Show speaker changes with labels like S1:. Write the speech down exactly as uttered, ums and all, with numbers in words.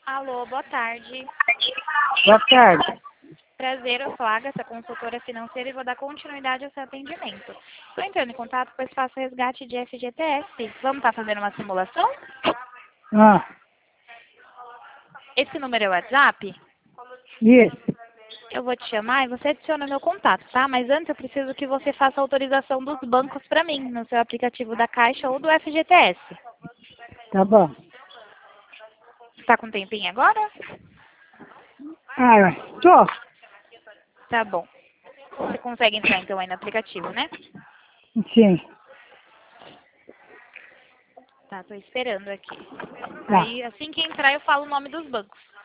S1: Alô, boa tarde.
S2: Boa tarde.
S1: Prazer, eu sou a Agatha, consultora financeira, e vou dar continuidade ao seu atendimento. Estou entrando em contato, pois faço resgate de F G T S. Vamos estar fazendo uma simulação?
S2: Ah,
S1: Esse número é o WhatsApp?
S2: isso.
S1: Eu vou te chamar e você adiciona meu contato, tá? Mas antes eu preciso que você faça a autorização dos bancos para mim, no seu aplicativo da Caixa ou do F G T S.
S2: Tá bom.
S1: Está com um tempinho agora?
S2: Ah, tô.
S1: Tá bom. Você consegue entrar então aí no aplicativo, né?
S2: Sim.
S1: Tá, tô esperando aqui.
S2: Tá.
S1: Aí, assim que entrar, eu falo o nome dos bancos.